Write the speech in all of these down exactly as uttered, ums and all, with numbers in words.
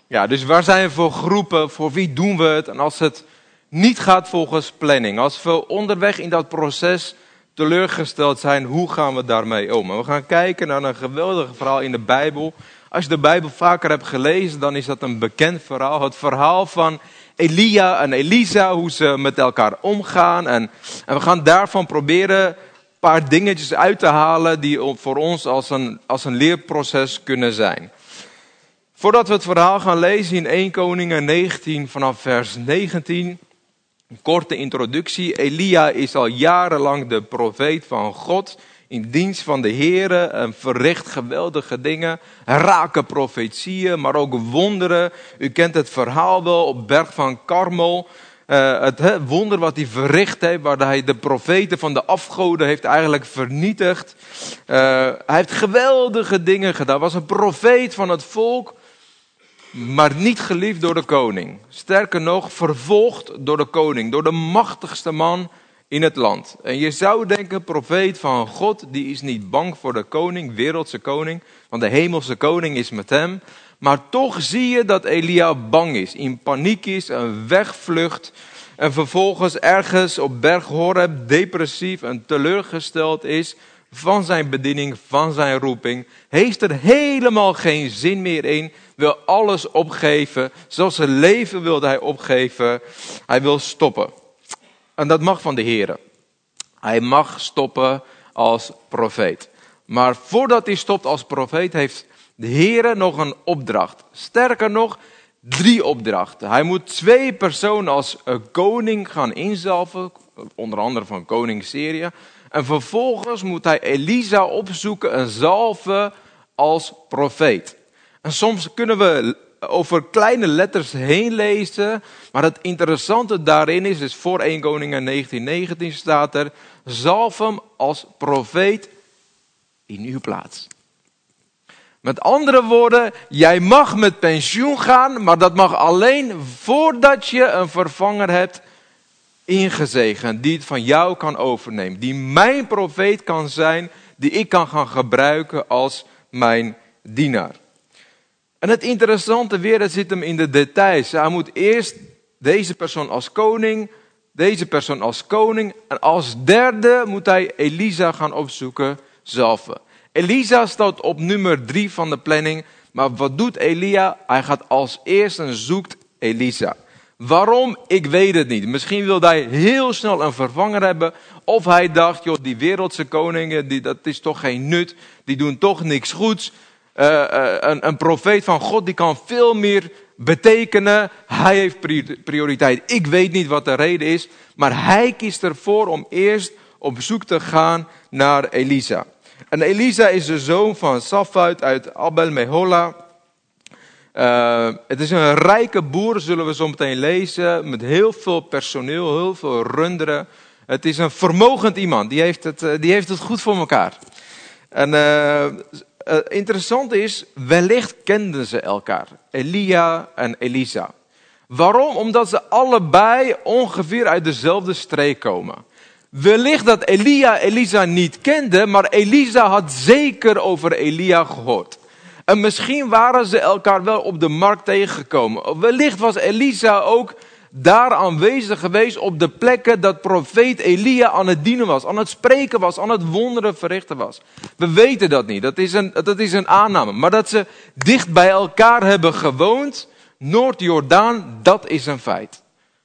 Ja, dus waar zijn we voor groepen? Voor wie doen we het? En als het niet gaat volgens planning, als we onderweg in dat proces teleurgesteld zijn, hoe gaan we daarmee om? En we gaan kijken naar een geweldig verhaal in de Bijbel. Als je de Bijbel vaker hebt gelezen, dan is dat een bekend verhaal. Het verhaal van Elia en Elisa, hoe ze met elkaar omgaan. En, en we gaan daarvan proberen een paar dingetjes uit te halen die voor ons als een, als een leerproces kunnen zijn. Voordat we het verhaal gaan lezen in eerste Koningen negentien vanaf vers negentien... Een korte introductie. Elia is al jarenlang de profeet van God, in dienst van de Here, en verricht geweldige dingen, rake profetieën, maar ook wonderen. U kent het verhaal wel op berg van Karmel. Uh, het he, wonder wat hij verricht heeft, waar hij de profeten van de afgoden heeft eigenlijk vernietigd. Uh, hij heeft geweldige dingen gedaan. Hij was een profeet van het volk, maar niet geliefd door de koning. Sterker nog, vervolgd door de koning, door de machtigste man in het land. En je zou denken, profeet van God, die is niet bang voor de koning, wereldse koning, want de hemelse koning is met hem. Maar toch zie je dat Elia bang is, in paniek is, en wegvlucht. En vervolgens ergens op berg Horeb depressief en teleurgesteld is van zijn bediening, van zijn roeping. Heeft er helemaal geen zin meer in. Wil alles opgeven. Zelfs zijn leven wilde hij opgeven. Hij wil stoppen. En dat mag van de Here. Hij mag stoppen als profeet. Maar voordat hij stopt als profeet, heeft de Here nog een opdracht. Sterker nog, drie opdrachten. Hij moet twee personen als koning gaan inzalven. Onder andere van koning Syrië. En vervolgens moet hij Elisa opzoeken en zalven als profeet. En soms kunnen we over kleine letters heen lezen. Maar het interessante daarin is, dus voor eerste Koningen negentien negentien staat er: zalf hem als profeet in uw plaats. Met andere woorden, jij mag met pensioen gaan, maar dat mag alleen voordat je een vervanger hebt ingezegend, die het van jou kan overnemen. Die mijn profeet kan zijn, die ik kan gaan gebruiken als mijn dienaar. En het interessante weer, dat zit hem in de details. Hij moet eerst deze persoon als koning, deze persoon als koning, en als derde moet hij Elisa gaan opzoeken, zalven. Elisa staat op nummer drie van de planning, maar wat doet Elia? Hij gaat als eerste en zoekt Elisa. Waarom? Ik weet het niet. Misschien wilde hij heel snel een vervanger hebben. Of hij dacht, joh, die wereldse koningen, die, dat is toch geen nut. Die doen toch niks goeds. Uh, uh, een, een profeet van God, die kan veel meer betekenen. Hij heeft prioriteit. Ik weet niet wat de reden is. Maar hij kiest ervoor om eerst op zoek te gaan naar Elisa. En Elisa is de zoon van Safat uit Abel Mehola. Uh, het is een rijke boer, zullen we zo meteen lezen, met heel veel personeel, heel veel runderen. Het is een vermogend iemand, die heeft het, die heeft het goed voor elkaar. En uh, uh, interessant is, wellicht kenden ze elkaar, Elia en Elisa. Waarom? Omdat ze allebei ongeveer uit dezelfde streek komen. Wellicht dat Elia Elisa niet kende, maar Elisa had zeker over Elia gehoord. En misschien waren ze elkaar wel op de markt tegengekomen. Wellicht was Elisa ook daar aanwezig geweest op de plekken dat profeet Elia aan het dienen was, aan het spreken was, aan het wonderen verrichten was. We weten dat niet, dat is een, dat is een aanname. Maar dat ze dicht bij elkaar hebben gewoond, Noord-Jordaan, dat is een feit.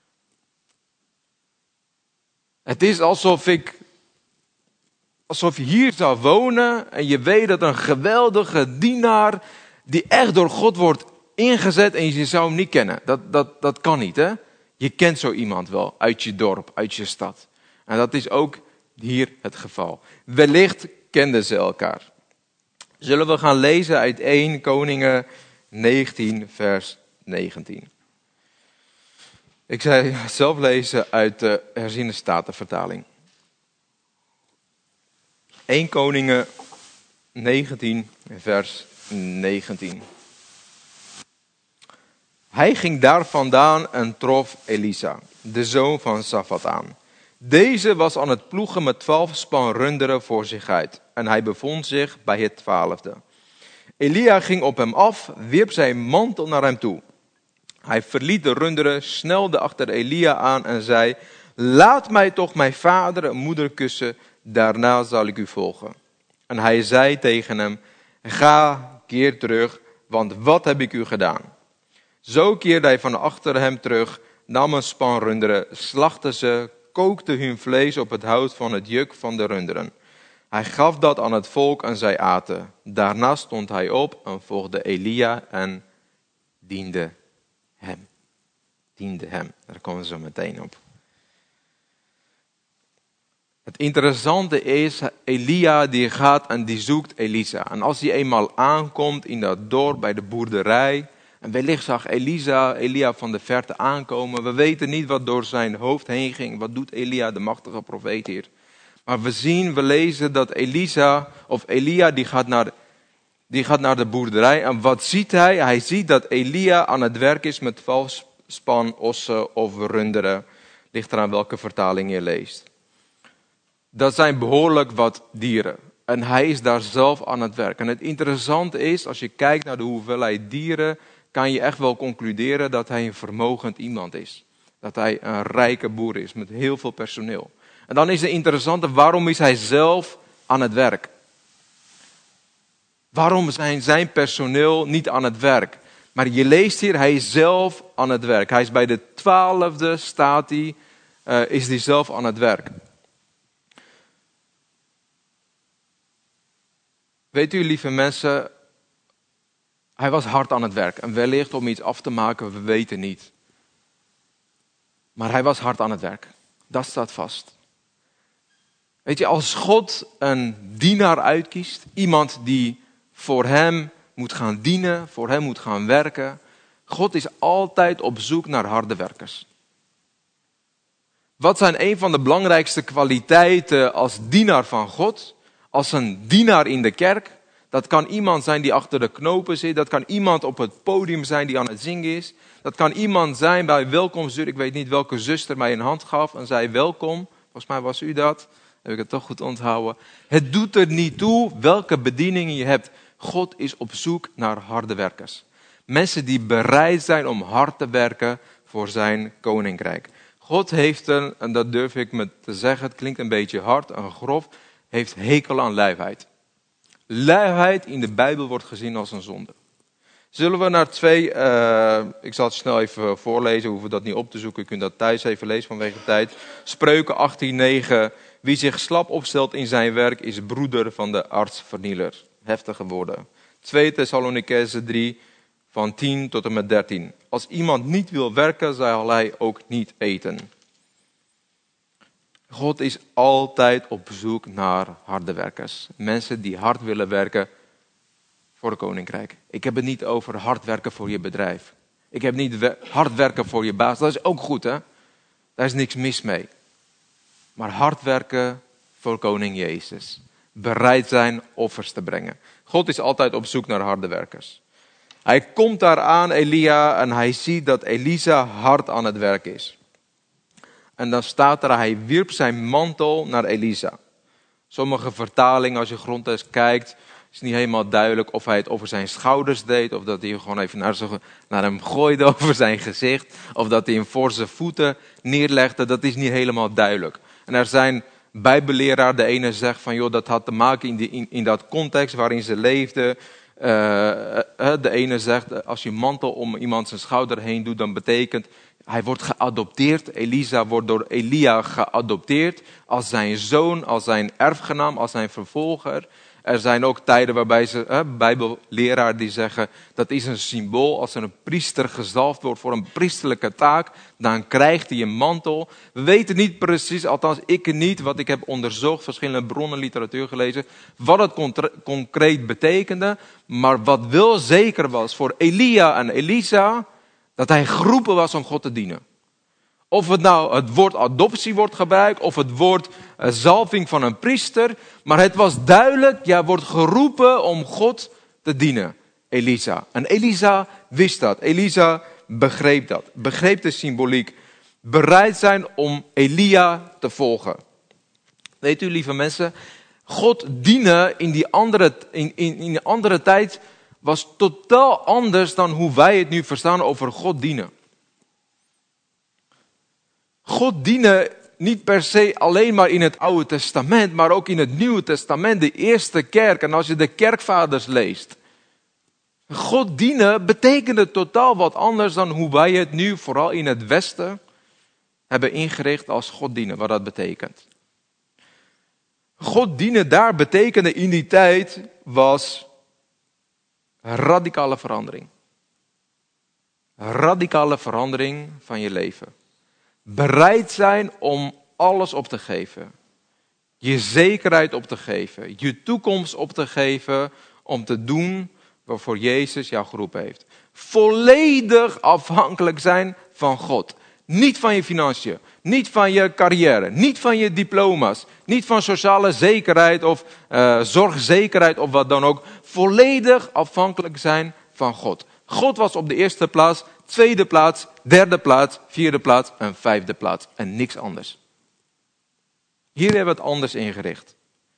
Het is alsof ik, alsof je hier zou wonen en je weet dat een geweldige dienaar die echt door God wordt ingezet en je zou hem niet kennen. Dat, dat, dat kan niet, hè? Je kent zo iemand wel uit je dorp, uit je stad. En dat is ook hier het geval. Wellicht kenden ze elkaar. Zullen we gaan lezen uit eerste Koningen negentien vers negentien. Ik zal zelf lezen uit de herziene statenvertaling. eerste Koningen negentien vers negentien. Hij ging daar vandaan en trof Elisa, de zoon van Safat aan. Deze was aan het ploegen met twaalf span runderen voor zich uit. En hij bevond zich bij het twaalfde. Elia ging op hem af, wierp zijn mantel naar hem toe. Hij verliet de runderen, snelde achter Elia aan en zei: laat mij toch mijn vader en moeder kussen, daarna zal ik u volgen. En hij zei tegen hem: ga, keer terug, want wat heb ik u gedaan? Zo keerde hij van achter hem terug, nam een span runderen, slachtte ze, kookte hun vlees op het hout van het juk van de runderen. Hij gaf dat aan het volk en zij aten. Daarna stond hij op en volgde Elia en diende hem. Diende hem. Daar komen we zo meteen op. Het interessante is, Elia die gaat en die zoekt Elisa. En als hij eenmaal aankomt in dat dorp bij de boerderij, en wellicht zag Elisa, Elia van de verte aankomen. We weten niet wat door zijn hoofd heen ging. Wat doet Elia, de machtige profeet hier? Maar we zien, we lezen dat Elisa, of Elia, die gaat naar, die gaat naar de boerderij. En wat ziet hij? Hij ziet dat Elia aan het werk is met valspan, ossen of runderen. Ligt eraan welke vertaling je leest. Dat zijn behoorlijk wat dieren. En hij is daar zelf aan het werk. En het interessante is, als je kijkt naar de hoeveelheid dieren, kan je echt wel concluderen dat hij een vermogend iemand is. Dat hij een rijke boer is met heel veel personeel. En dan is het interessante, waarom is hij zelf aan het werk? Waarom zijn zijn personeel niet aan het werk? Maar je leest hier, hij is zelf aan het werk. Hij is bij de twaalfde, staat hij, uh, is hij zelf aan het werk. Weet u, lieve mensen, hij was hard aan het werk. En wellicht om iets af te maken, we weten niet. Maar hij was hard aan het werk. Dat staat vast. Weet je, als God een dienaar uitkiest, iemand die voor hem moet gaan dienen, voor hem moet gaan werken. God is altijd op zoek naar harde werkers. Wat zijn een van de belangrijkste kwaliteiten als dienaar van God? Als een dienaar in de kerk. Dat kan iemand zijn die achter de knopen zit. Dat kan iemand op het podium zijn die aan het zingen is. Dat kan iemand zijn bij welkomstuur. Ik weet niet welke zuster mij een hand gaf en zei welkom. Volgens mij was u dat. Heb ik het toch goed onthouden. Het doet er niet toe welke bedieningen je hebt. God is op zoek naar harde werkers. Mensen die bereid zijn om hard te werken voor zijn koninkrijk. God heeft een, en dat durf ik me te zeggen, het klinkt een beetje hard en grof, heeft hekel aan luiheid. Luiheid in de Bijbel wordt gezien als een zonde. Zullen we naar twee, uh, ik zal het snel even voorlezen, we hoeven dat niet op te zoeken, u kunt dat thuis even lezen vanwege tijd. Spreuken achttien negen, wie zich slap opstelt in zijn werk is broeder van de artsvernieler. Heftige woorden. twee Thessalonicenzen drie, van tien tot en met dertien. Als iemand niet wil werken, zal hij ook niet eten. God is altijd op zoek naar harde werkers. Mensen die hard willen werken voor het koninkrijk. Ik heb het niet over hard werken voor je bedrijf. Ik heb niet we- hard werken voor je baas. Dat is ook goed, hè? Daar is niks mis mee. Maar hard werken voor koning Jezus. Bereid zijn offers te brengen. God is altijd op zoek naar harde werkers. Hij komt daar aan, Elia, en hij ziet dat Elisa hard aan het werk is. En dan staat er, hij wierp zijn mantel naar Elisa. Sommige vertalingen, als je grondtekst kijkt, is niet helemaal duidelijk of hij het over zijn schouders deed, of dat hij hem gewoon even naar, zijn, naar hem gooide over zijn gezicht, of dat hij hem voor zijn voeten neerlegde. Dat is niet helemaal duidelijk. En er zijn bijbelleraar, de ene zegt van, joh, dat had te maken in, die, in, in dat context waarin ze leefden. Uh, de ene zegt, als je mantel om iemand zijn schouder heen doet, dan betekent, hij wordt geadopteerd. Elisa wordt door Elia geadopteerd als zijn zoon, als zijn erfgenaam, als zijn vervolger. Er zijn ook tijden waarbij ze, eh, bijbelleraar die zeggen, dat is een symbool. Als er een priester gezalfd wordt voor een priesterlijke taak, dan krijgt hij een mantel. We weten niet precies, althans ik niet, wat ik heb onderzocht, verschillende bronnen, literatuur gelezen, wat het contra- concreet betekende. Maar wat wel zeker was voor Elia en Elisa, dat hij geroepen was om God te dienen. Of het nou het woord adoptie wordt gebruikt, of het woord uh, zalving van een priester. Maar het was duidelijk, jij wordt geroepen om God te dienen, Elisa. En Elisa wist dat. Elisa begreep dat. Begreep de symboliek. Bereid zijn om Elia te volgen. Weet u, lieve mensen, God dienen in die andere, in, in, in die andere tijd was totaal anders dan hoe wij het nu verstaan over God dienen. God dienen niet per se alleen maar in het Oude Testament, maar ook in het Nieuwe Testament, de eerste kerk. En als je de kerkvaders leest. God dienen betekende totaal wat anders dan hoe wij het nu, vooral in het Westen, hebben ingericht als God dienen, wat dat betekent. God dienen daar betekende in die tijd was radicale verandering. Radicale verandering van je leven. Bereid zijn om alles op te geven. Je zekerheid op te geven. Je toekomst op te geven om te doen waarvoor Jezus jou geroepen heeft. Volledig afhankelijk zijn van God. Niet van je financiën, niet van je carrière, niet van je diploma's, niet van sociale zekerheid of uh, zorgzekerheid of wat dan ook. Volledig afhankelijk zijn van God. God was op de eerste plaats, tweede plaats, derde plaats, vierde plaats en vijfde plaats. En niks anders. Hier hebben we het anders ingericht.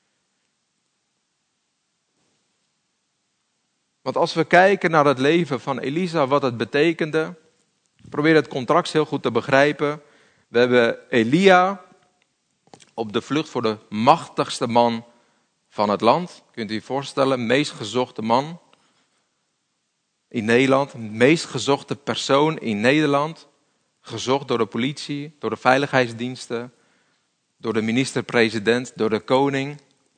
Want als we kijken naar het leven van Elisa, wat het betekende, probeer het contrast heel goed te begrijpen. We hebben Elia op de vlucht voor de machtigste man van het land. Kunt u je voorstellen, meest gezochte man in Nederland, meest gezochte persoon in Nederland. Gezocht door de politie, door de veiligheidsdiensten, door de minister-president, door de koning.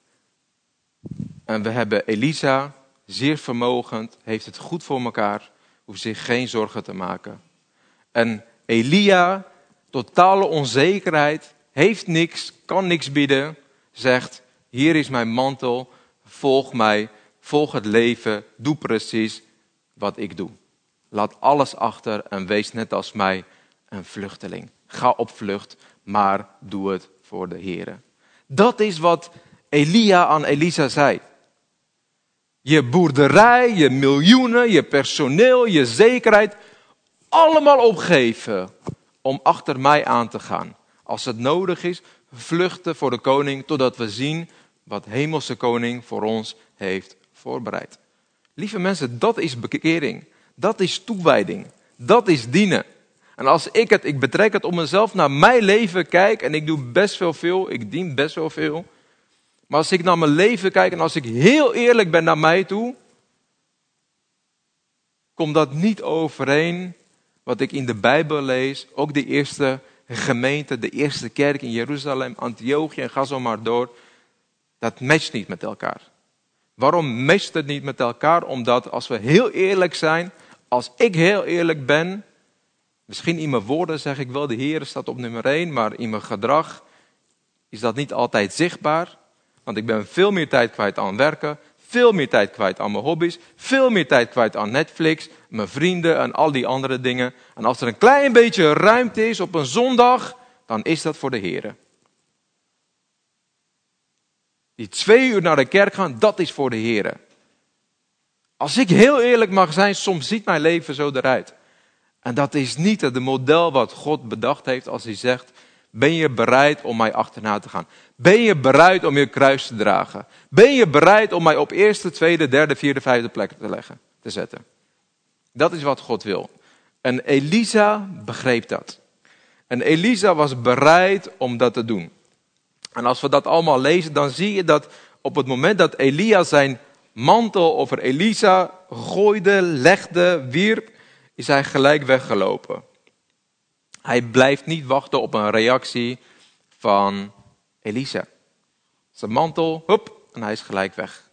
En we hebben Elisa, zeer vermogend, heeft het goed voor elkaar, hoeft zich geen zorgen te maken. En Elia, totale onzekerheid, heeft niks, kan niks bieden, zegt, hier is mijn mantel, volg mij, volg het leven, doe precies wat ik doe. Laat alles achter en wees net als mij een vluchteling. Ga op vlucht, maar doe het voor de Heere. Dat is wat Elia aan Elisa zei. Je boerderij, je miljoenen, je personeel, je zekerheid, allemaal opgeven om achter mij aan te gaan. Als het nodig is, vluchten voor de koning totdat we zien wat hemelse koning voor ons heeft voorbereid. Lieve mensen, dat is bekering. Dat is toewijding. Dat is dienen. En als ik het, ik betrek het op mezelf, naar mijn leven kijk, en ik doe best wel veel, ik dien best wel veel. Maar als ik naar mijn leven kijk en als ik heel eerlijk ben naar mij toe, komt dat niet overeen wat ik in de Bijbel lees. Ook de eerste gemeente, de eerste kerk in Jeruzalem, Antiochië en ga zo maar door. Dat matcht niet met elkaar. Waarom matcht het niet met elkaar? Omdat als we heel eerlijk zijn, als ik heel eerlijk ben, misschien in mijn woorden zeg ik wel, de Heer staat op nummer één, maar in mijn gedrag is dat niet altijd zichtbaar. Want ik ben veel meer tijd kwijt aan werken, veel meer tijd kwijt aan mijn hobby's, veel meer tijd kwijt aan Netflix, mijn vrienden en al die andere dingen. En als er een klein beetje ruimte is op een zondag, dan is dat voor de Heer. Die twee uur naar de kerk gaan, dat is voor de Heer. Als ik heel eerlijk mag zijn, soms ziet mijn leven zo eruit. En dat is niet het model wat God bedacht heeft als hij zegt, ben je bereid om mij achterna te gaan? Ben je bereid om je kruis te dragen? Ben je bereid om mij op eerste, tweede, derde, vierde, vijfde plek te leggen, te zetten? Dat is wat God wil. En Elisa begreep dat. En Elisa was bereid om dat te doen. En als we dat allemaal lezen, dan zie je dat op het moment dat Elia zijn mantel over Elisa gooide, legde, wierp, is hij gelijk weggelopen. Hij blijft niet wachten op een reactie van Elisa. Zijn mantel, hop, en hij is gelijk weg.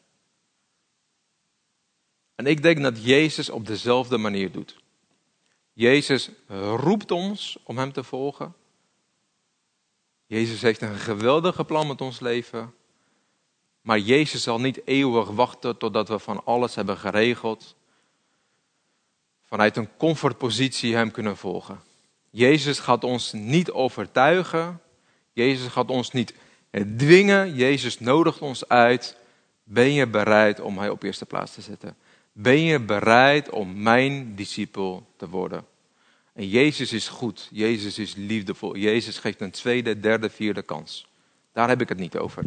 En ik denk dat Jezus op dezelfde manier doet. Jezus roept ons om hem te volgen. Jezus heeft een geweldige plan met ons leven. Maar Jezus zal niet eeuwig wachten totdat we van alles hebben geregeld. Vanuit een comfortpositie hem kunnen volgen. Jezus gaat ons niet overtuigen. Jezus gaat ons niet dwingen. Jezus nodigt ons uit. Ben je bereid om mij op eerste plaats te zetten? Ben je bereid om mijn discipel te worden? En Jezus is goed. Jezus is liefdevol. Jezus geeft een tweede, derde, vierde kans. Daar heb ik het niet over.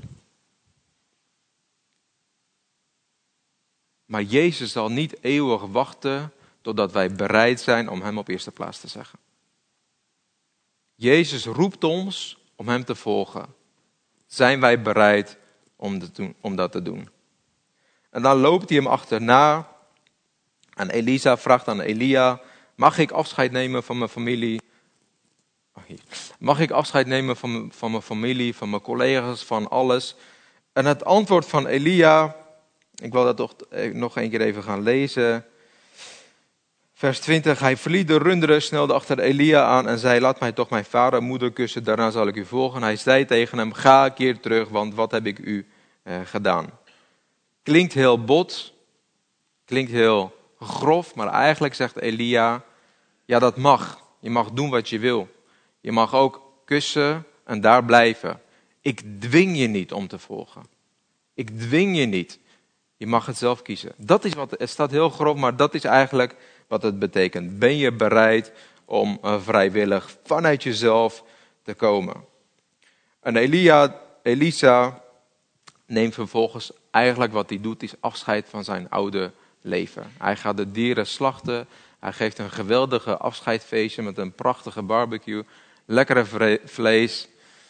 Maar Jezus zal niet eeuwig wachten totdat wij bereid zijn om hem op eerste plaats te zeggen. Jezus roept ons om hem te volgen. Zijn wij bereid om, te doen, om dat te doen? En dan loopt hij hem achterna. En Elisa vraagt aan Elia, mag ik afscheid nemen van mijn familie? Mag ik afscheid nemen van, van mijn familie, van mijn collega's, van alles? En het antwoord van Elia, ik wil dat toch nog een keer even gaan lezen. Vers twintig, hij verliet de runderen, snelde achter Elia aan en zei, laat mij toch mijn vader en moeder kussen, daarna zal ik u volgen. Hij zei tegen hem, ga, keer terug, want wat heb ik u eh, gedaan? Klinkt heel bot, klinkt heel grof, maar eigenlijk zegt Elia, ja dat mag. Je mag doen wat je wil. Je mag ook kussen en daar blijven. Ik dwing je niet om te volgen. Ik dwing je niet. Je mag het zelf kiezen. Dat is wat, het staat heel grof, maar dat is eigenlijk wat het betekent. Ben je bereid om uh, vrijwillig vanuit jezelf te komen? En Elia, Elisa neemt vervolgens eigenlijk wat hij doet, is afscheid van zijn oude leven. Hij gaat de dieren slachten. Hij geeft een geweldige afscheidfeestje met een prachtige barbecue. Lekkere vre- vlees.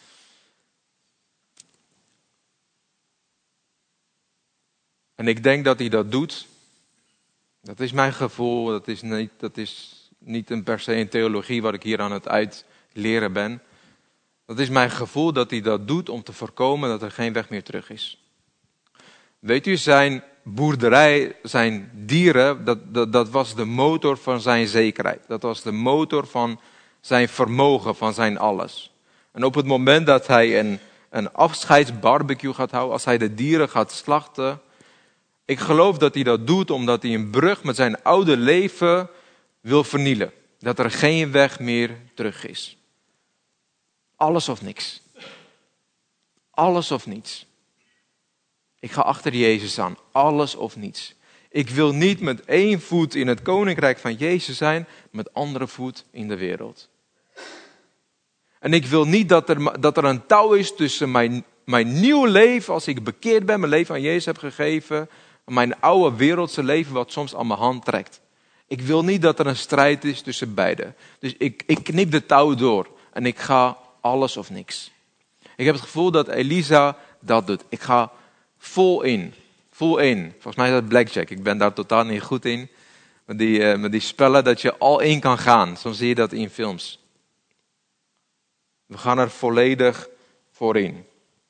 En ik denk dat hij dat doet. Dat is mijn gevoel. Dat is niet, dat is niet een per se een theologie wat ik hier aan het uitleren ben. Dat is mijn gevoel dat hij dat doet om te voorkomen dat er geen weg meer terug is. Weet u, zijn boerderij, zijn dieren, dat, dat, dat was de motor van zijn zekerheid. Dat was de motor van zijn vermogen, van zijn alles. En op het moment dat hij een, een afscheidsbarbecue gaat houden, als hij de dieren gaat slachten, ik geloof dat hij dat doet omdat hij een brug met zijn oude leven wil vernielen. Dat er geen weg meer terug is. Alles of niks. Alles of niets. Ik ga achter Jezus aan. Alles of niets. Ik wil niet met één voet in het koninkrijk van Jezus zijn, met andere voet in de wereld. En ik wil niet dat er, dat er een touw is tussen mijn, mijn nieuw leven, als ik bekeerd ben, mijn leven aan Jezus heb gegeven, en mijn oude wereldse leven wat soms aan mijn hand trekt. Ik wil niet dat er een strijd is tussen beide. Dus ik, ik knip de touw door en ik ga alles of niks. Ik heb het gevoel dat Elisa dat doet. Ik ga vol in. Vol in. Volgens mij is dat blackjack. Ik ben daar totaal niet goed in. Met die, uh, met die spellen dat je al in kan gaan. Zo zie je dat in films. We gaan er volledig voor in.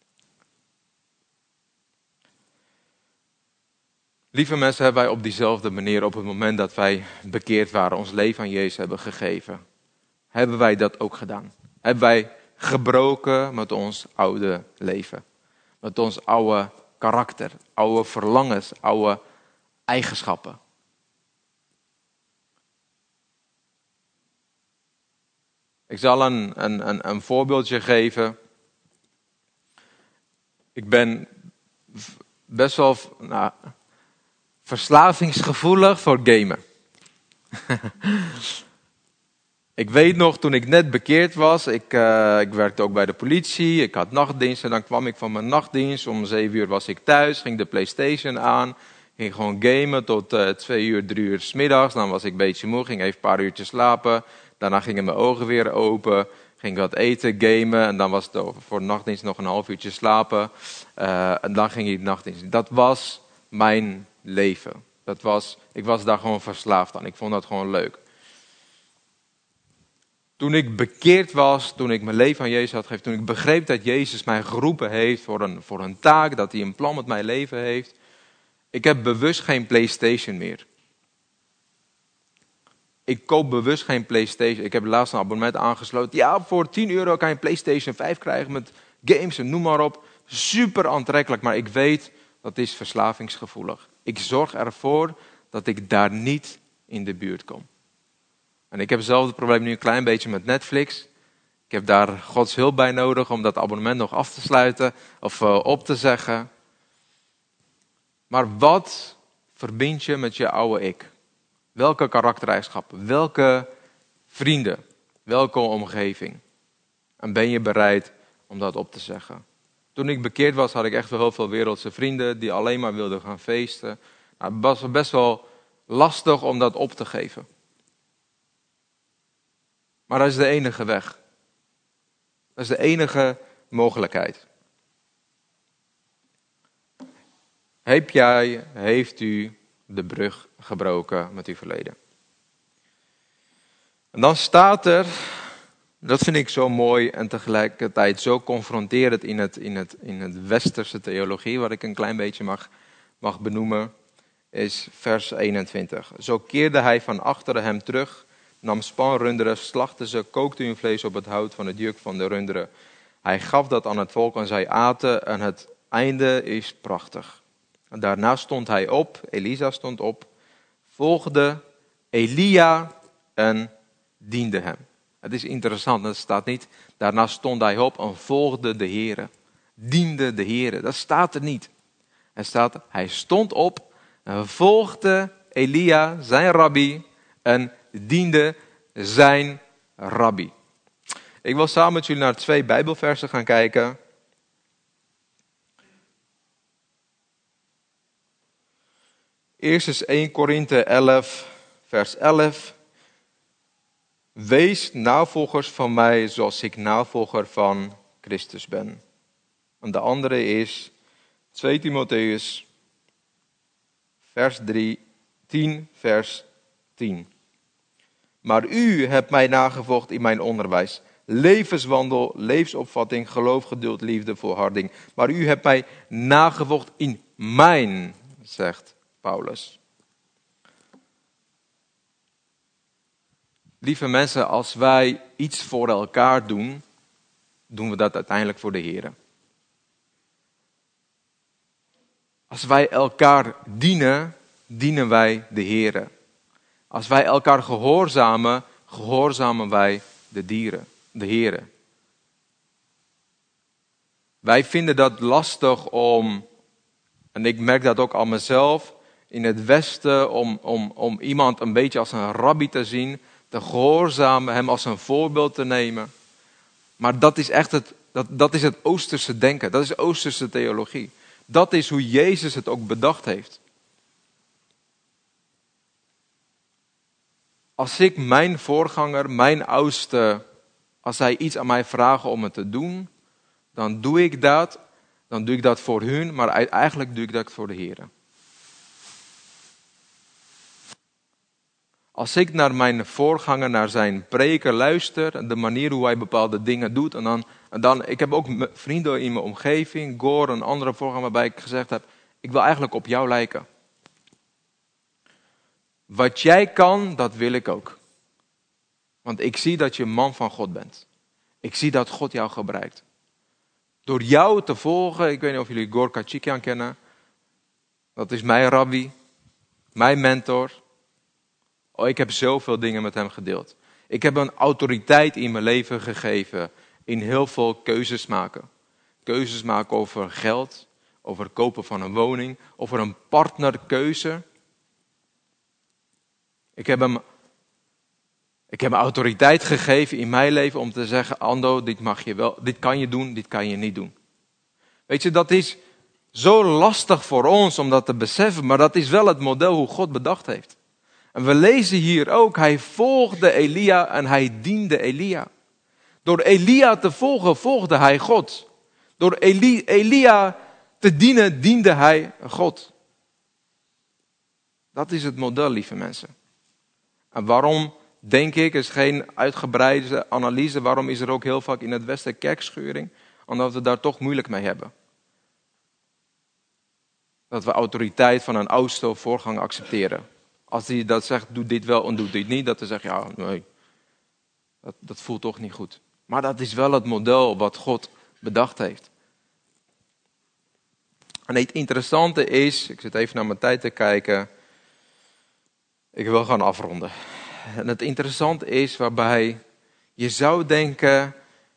Lieve mensen, hebben wij op diezelfde manier op het moment dat wij bekeerd waren, ons leven aan Jezus hebben gegeven. Hebben wij dat ook gedaan? Hebben wij gebroken met ons oude leven? Met ons oude karakter, oude verlangens, oude eigenschappen? Ik zal een, een, een, een voorbeeldje geven. Ik ben best wel nou, verslavingsgevoelig voor gamen. Ik weet nog, toen ik net bekeerd was, ik, uh, ik werkte ook bij de politie, ik had nachtdienst en dan kwam ik van mijn nachtdienst. Om zeven uur was ik thuis, ging de PlayStation aan, ging gewoon gamen tot uh, twee uur, drie uur 's middags. Dan was ik een beetje moe, ging even een paar uurtjes slapen. Daarna gingen mijn ogen weer open, ging wat eten, gamen en dan was het voor de nachtdienst nog een half uurtje slapen. Uh, en dan ging ik de nachtdienst. Dat was mijn leven. Dat was, ik was daar gewoon verslaafd aan. Ik vond dat gewoon leuk. Toen ik bekeerd was, toen ik mijn leven aan Jezus had gegeven, toen ik begreep dat Jezus mij geroepen heeft voor een, voor een taak, dat hij een plan met mijn leven heeft, ik heb bewust geen PlayStation meer. Ik koop bewust geen PlayStation. Ik heb laatst een abonnement aangesloten. Ja, voor tien euro kan je een PlayStation vijf krijgen met games en noem maar op. Super aantrekkelijk, maar ik weet dat is verslavingsgevoelig. Ik zorg ervoor dat ik daar niet in de buurt kom. En ik heb hetzelfde probleem nu een klein beetje met Netflix. Ik heb daar Gods hulp bij nodig om dat abonnement nog af te sluiten of uh, op te zeggen. Maar wat verbind je met je oude ik? Welke karaktereigenschappen? Welke vrienden? Welke omgeving? En ben je bereid om dat op te zeggen? Toen ik bekeerd was, had ik echt wel heel veel wereldse vrienden die alleen maar wilden gaan feesten. Nou, het was best wel lastig om dat op te geven. Maar dat is de enige weg. Dat is de enige mogelijkheid. Heb jij, heeft u de brug gebroken met uw verleden? En dan staat er, dat vind ik zo mooi en tegelijkertijd zo confronterend in het, in het, in het westerse theologie, wat ik een klein beetje mag, mag benoemen, is vers eenentwintig. Zo keerde hij van achteren hem terug, nam spanrunderen, slachtte ze, kookte hun vlees op het hout van het juk van de runderen. Hij gaf dat aan het volk en zij aten en het einde is prachtig. En daarna stond hij op, Elisa stond op, volgde Elia en diende hem. Het is interessant, het staat niet, daarna stond hij op en volgde de Heere. Diende de Heere, dat staat er niet. Er staat, hij stond op en volgde Elia, zijn rabbi, en diende zijn rabbi. Ik wil samen met jullie naar twee Bijbelversen gaan kijken. Eerst is eerste Korinthe elf, vers elf. Wees navolgers van mij zoals ik navolger van Christus ben. En de andere is tweede Timotheus, vers drie, tien, vers tien. Maar u hebt mij nagevolgd in mijn onderwijs, levenswandel, levensopvatting, geloof, geduld, liefde, volharding. Maar u hebt mij nagevolgd in mijn, zegt Paulus. Lieve mensen, als wij iets voor elkaar doen, doen we dat uiteindelijk voor de Heer. Als wij elkaar dienen, dienen wij de Heer. Als wij elkaar gehoorzamen, gehoorzamen wij de dieren, de Heer. Wij vinden dat lastig om, en ik merk dat ook aan mezelf, in het Westen, om, om, om iemand een beetje als een rabbi te zien, te gehoorzamen, hem als een voorbeeld te nemen. Maar dat is echt het, dat, dat is het Oosterse denken, dat is Oosterse theologie. Dat is hoe Jezus het ook bedacht heeft. Als ik mijn voorganger, mijn oudste, als zij iets aan mij vragen om het te doen, dan doe ik dat. Dan doe ik dat voor hun, maar eigenlijk doe ik dat voor de Heer. Als ik naar mijn voorganger, naar zijn preken luister, de manier hoe hij bepaalde dingen doet, en dan, en dan ik heb ook vrienden in mijn omgeving, Gor, een andere voorganger waarbij ik gezegd heb, ik wil eigenlijk op jou lijken. Wat jij kan, dat wil ik ook. Want ik zie dat je een man van God bent. Ik zie dat God jou gebruikt. Door jou te volgen, ik weet niet of jullie Gor Kachikian kennen. Dat is mijn rabbi, mijn mentor. Oh, ik heb zoveel dingen met hem gedeeld. Ik heb een autoriteit in mijn leven gegeven in heel veel keuzes maken. Keuzes maken over geld, over het kopen van een woning, over een partnerkeuze. Ik heb hem, ik heb hem autoriteit gegeven in mijn leven om te zeggen, Ando, dit mag je wel, dit kan je doen, dit kan je niet doen. Weet je, dat is zo lastig voor ons om dat te beseffen, maar dat is wel het model hoe God bedacht heeft. En we lezen hier ook, hij volgde Elia en hij diende Elia. Door Elia te volgen, volgde hij God. Door Eli, Elia te dienen, diende hij God. Dat is het model, lieve mensen. En waarom, denk ik, is geen uitgebreide analyse, waarom is er ook heel vaak in het Westen kerkschuring? Omdat we daar toch moeilijk mee hebben. Dat we autoriteit van een oudste of voorganger accepteren. Als hij dat zegt, doe dit wel en doe dit niet, dat te zeggen, ja, nee, dat, dat voelt toch niet goed. Maar dat is wel het model wat God bedacht heeft. En het interessante is, ik zit even naar mijn tijd te kijken, ik wil gaan afronden. En het interessante is waarbij je zou denken,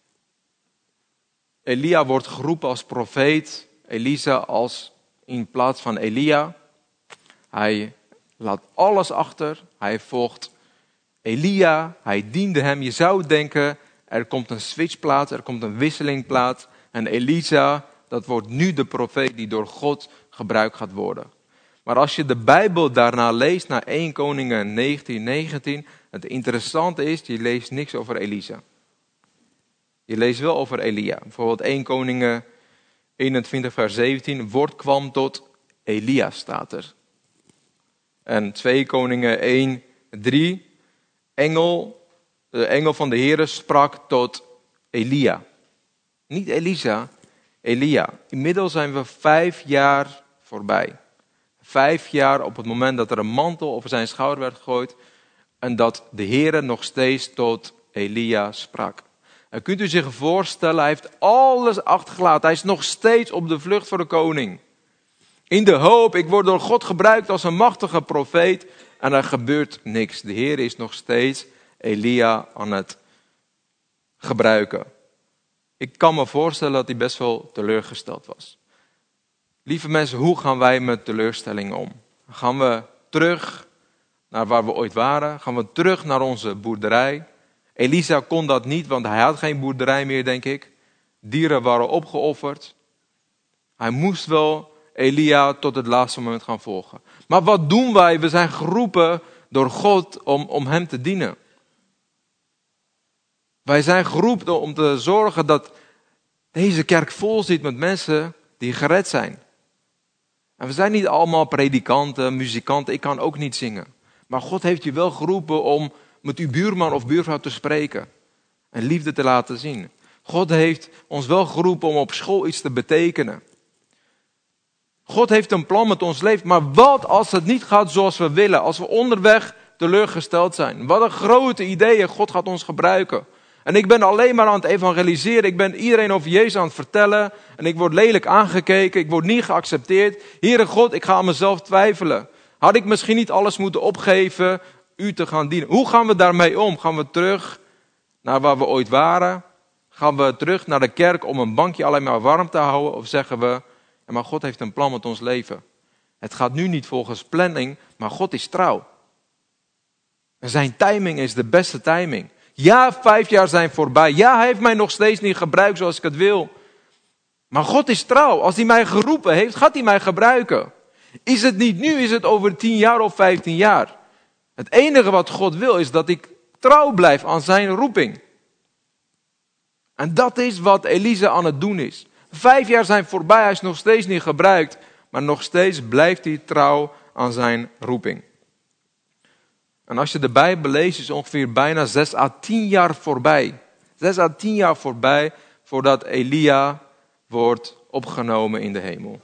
Elia wordt geroepen als profeet, Elisa als in plaats van Elia. Hij laat alles achter, hij volgt Elia, hij diende hem. Je zou denken, er komt een switch plaats, er komt een wisseling plaats. En Elisa, dat wordt nu de profeet die door God gebruikt gaat worden. Maar als je de Bijbel daarna leest, naar eerste Koningen negentien negentien, het interessante is, je leest niks over Elisa. Je leest wel over Elia. Bijvoorbeeld eerste Koningen eenentwintig vers zeventien. Woord kwam tot Elia, staat er. En tweede Koningen één drie. Engel, de engel van de Heere sprak tot Elia. Niet Elisa, Elia. Inmiddels zijn we vijf jaar voorbij. Vijf jaar op het moment dat er een mantel over zijn schouder werd gegooid. En dat de Heere nog steeds tot Elia sprak. En kunt u zich voorstellen, hij heeft alles achtergelaten. Hij is nog steeds op de vlucht voor de koning. In de hoop, ik word door God gebruikt als een machtige profeet. En er gebeurt niks. De Heer is nog steeds Elia aan het gebruiken. Ik kan me voorstellen dat hij best wel teleurgesteld was. Lieve mensen, hoe gaan wij met teleurstellingen om? Gaan we terug naar waar we ooit waren? Gaan we terug naar onze boerderij? Elisa kon dat niet, want hij had geen boerderij meer, denk ik. Dieren waren opgeofferd. Hij moest wel Elia tot het laatste moment gaan volgen. Maar wat doen wij? We zijn geroepen door God om, om hem te dienen. Wij zijn geroepen om te zorgen dat deze kerk vol zit met mensen die gered zijn. En we zijn niet allemaal predikanten, muzikanten. Ik kan ook niet zingen. Maar God heeft je wel geroepen om met uw buurman of buurvrouw te spreken. En liefde te laten zien. God heeft ons wel geroepen om op school iets te betekenen. God heeft een plan met ons leven. Maar wat als het niet gaat zoals we willen? Als we onderweg teleurgesteld zijn. Wat een grote ideeën. God gaat ons gebruiken. En ik ben alleen maar aan het evangeliseren. Ik ben iedereen over Jezus aan het vertellen. En ik word lelijk aangekeken. Ik word niet geaccepteerd. Heere God, ik ga aan mezelf twijfelen. Had ik misschien niet alles moeten opgeven u te gaan dienen? Hoe gaan we daarmee om? Gaan we terug naar waar we ooit waren? Gaan we terug naar de kerk om een bankje alleen maar warm te houden? Of zeggen we, ja, maar God heeft een plan met ons leven. Het gaat nu niet volgens planning, maar God is trouw. En zijn timing is de beste timing. Ja, vijf jaar zijn voorbij. Ja, hij heeft mij nog steeds niet gebruikt zoals ik het wil. Maar God is trouw. Als hij mij geroepen heeft, gaat hij mij gebruiken. Is het niet nu, is het over tien jaar of vijftien jaar. Het enige wat God wil is dat ik trouw blijf aan zijn roeping. En dat is wat Elisa aan het doen is. Vijf jaar zijn voorbij, hij is nog steeds niet gebruikt. Maar nog steeds blijft hij trouw aan zijn roeping. En als je de Bijbel leest, is ongeveer bijna zes à tien jaar voorbij. Zes à tien jaar voorbij voordat Elia wordt opgenomen in de hemel.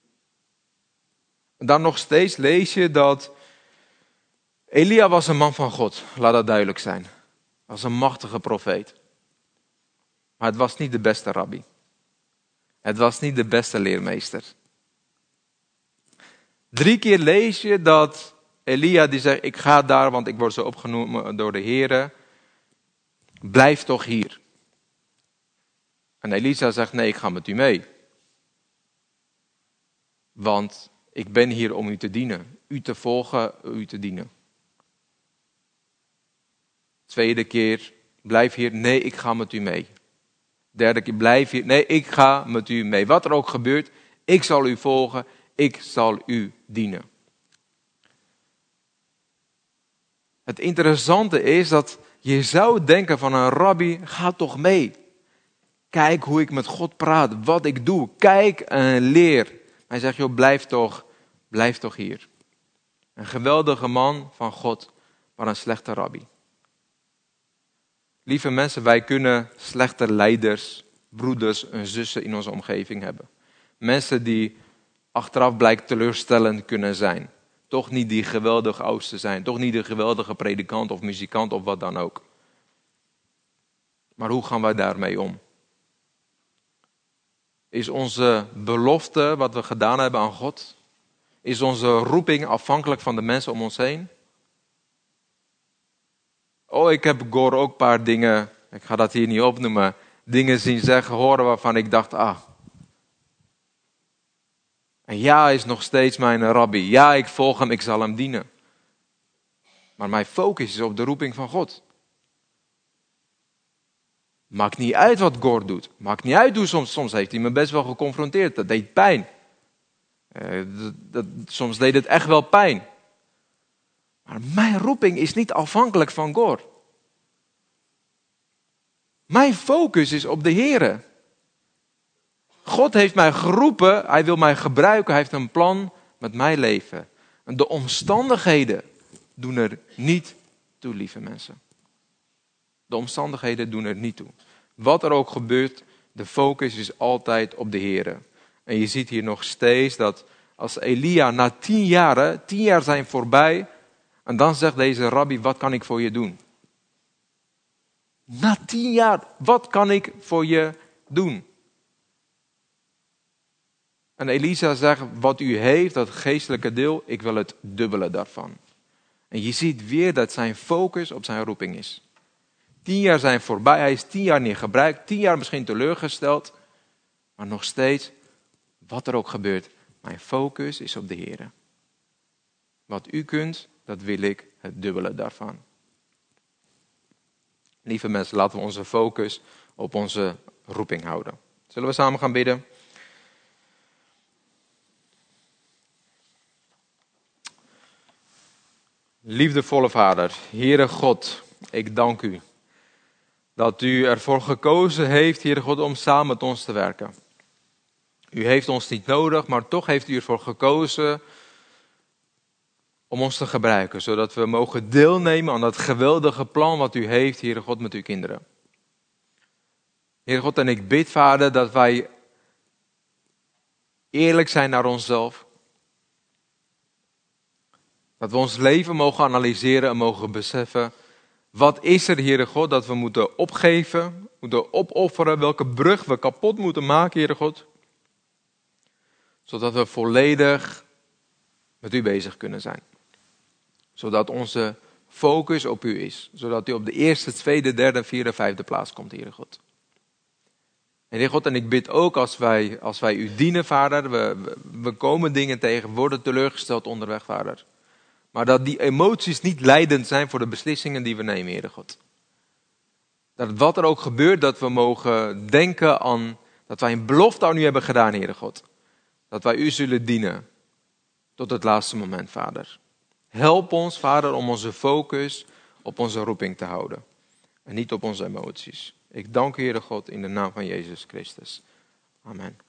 En dan nog steeds lees je dat Elia was een man van God. Laat dat duidelijk zijn. Hij was een machtige profeet. Maar het was niet de beste rabbi. Het was niet de beste leermeester. Drie keer lees je dat Elia die zegt, ik ga daar, want ik word zo opgenomen door de Heere. Blijf toch hier. En Elisa zegt, nee, ik ga met u mee. Want ik ben hier om u te dienen. U te volgen, u te dienen. Tweede keer, blijf hier. Nee, ik ga met u mee. Derde keer, blijf hier. Nee, ik ga met u mee. Wat er ook gebeurt, ik zal u volgen. Ik zal u dienen. Het interessante is dat je zou denken van een rabbi, ga toch mee. Kijk hoe ik met God praat, wat ik doe. Kijk en leer. Hij zegt, joh, blijf toch, blijf toch hier. Een geweldige man van God, maar een slechte rabbi. Lieve mensen, wij kunnen slechte leiders, broeders en zussen in onze omgeving hebben. Mensen die achteraf blijkt teleurstellend kunnen zijn. Toch niet die geweldige oudste zijn. Toch niet de geweldige predikant of muzikant of wat dan ook. Maar hoe gaan wij daarmee om? Is onze belofte wat we gedaan hebben aan God? Is onze roeping afhankelijk van de mensen om ons heen? Oh, ik heb Gor ook een paar dingen, ik ga dat hier niet opnoemen, dingen zien zeggen, horen waarvan ik dacht, ah. En ja, hij is nog steeds mijn rabbi. Ja, ik volg hem, ik zal hem dienen. Maar mijn focus is op de roeping van God. Maakt niet uit wat Gor doet. Maakt niet uit hoe soms, soms heeft hij me best wel geconfronteerd. Dat deed pijn. Uh, dat, dat, soms deed het echt wel pijn. Maar mijn roeping is niet afhankelijk van Gor. Mijn focus is op de Here. God heeft mij geroepen, hij wil mij gebruiken, hij heeft een plan met mijn leven. En de omstandigheden doen er niet toe, lieve mensen. De omstandigheden doen er niet toe. Wat er ook gebeurt, de focus is altijd op de Here. En je ziet hier nog steeds dat als Elia na tien jaren, tien jaar zijn voorbij, en dan zegt deze rabbi, wat kan ik voor je doen? Na tien jaar, wat kan ik voor je doen? En Elisa zegt, wat u heeft, dat geestelijke deel, ik wil het dubbele daarvan. En je ziet weer dat zijn focus op zijn roeping is. Tien jaar zijn voorbij, hij is tien jaar niet gebruikt, tien jaar misschien teleurgesteld. Maar nog steeds, wat er ook gebeurt, mijn focus is op de Heer. Wat u kunt, dat wil ik het dubbele daarvan. Lieve mensen, laten we onze focus op onze roeping houden. Zullen we samen gaan bidden? Liefdevolle Vader, Heere God, ik dank u dat u ervoor gekozen heeft, Heere God, om samen met ons te werken. U heeft ons niet nodig, maar toch heeft u ervoor gekozen om ons te gebruiken, zodat we mogen deelnemen aan dat geweldige plan wat u heeft, Heere God, met uw kinderen. Heere God, en ik bid, Vader, dat wij eerlijk zijn naar onszelf. Dat we ons leven mogen analyseren en mogen beseffen, wat is er, Heere God, dat we moeten opgeven, moeten opofferen, welke brug we kapot moeten maken, Heere God. Zodat we volledig met u bezig kunnen zijn. Zodat onze focus op u is. Zodat u op de eerste, tweede, derde, vierde, vijfde plaats komt, Heere God. En Heer God, en ik bid ook als wij, als wij u dienen, Vader. We, we, we komen dingen tegen, worden teleurgesteld onderweg, Vader. Maar dat die emoties niet leidend zijn voor de beslissingen die we nemen, Heere God. Dat wat er ook gebeurt, dat we mogen denken aan, dat wij een belofte aan u hebben gedaan, Heere God. Dat wij u zullen dienen tot het laatste moment, Vader. Help ons, Vader, om onze focus op onze roeping te houden. En niet op onze emoties. Ik dank u, Heere God, in de naam van Jezus Christus. Amen.